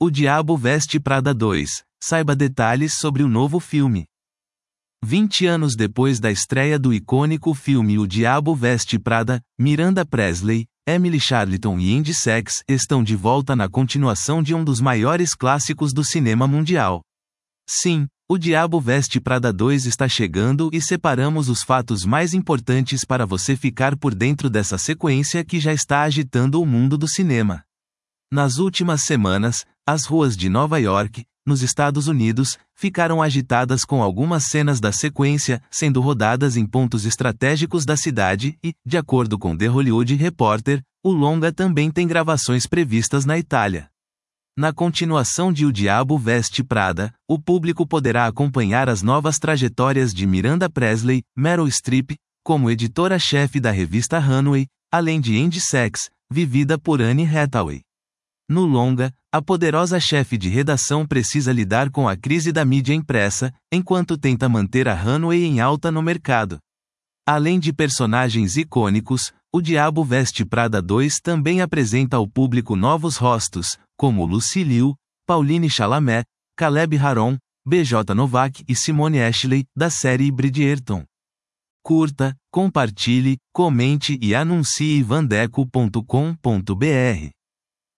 O Diabo Veste Prada 2. Saiba detalhes sobre o novo filme. 20 anos depois da estreia do icônico filme O Diabo Veste Prada, Miranda Presley, Emily Charlton e Andy Serkis estão de volta na continuação de um dos maiores clássicos do cinema mundial. Sim, O Diabo Veste Prada 2 está chegando e separamos os fatos mais importantes para você ficar por dentro dessa sequência que já está agitando o mundo do cinema. Nas últimas semanas, as ruas de Nova York, nos Estados Unidos, ficaram agitadas com algumas cenas da sequência sendo rodadas em pontos estratégicos da cidade e, de acordo com The Hollywood Reporter, o longa também tem gravações previstas na Itália. Na continuação de O Diabo Veste Prada, o público poderá acompanhar as novas trajetórias de Miranda Presley, Meryl Streep, como editora-chefe da revista Runway, além de Andy Serkis, vivida por Anne Hathaway. No longa, a poderosa chefe de redação precisa lidar com a crise da mídia impressa, enquanto tenta manter a Runway em alta no mercado. Além de personagens icônicos, O Diabo Veste Prada 2 também apresenta ao público novos rostos, como Lucy Liu, Pauline Chalamet, Caleb Harron, BJ Novak e Simone Ashley, da série Bridgerton. Curta, compartilhe, comente e anuncie vandeco.com.br.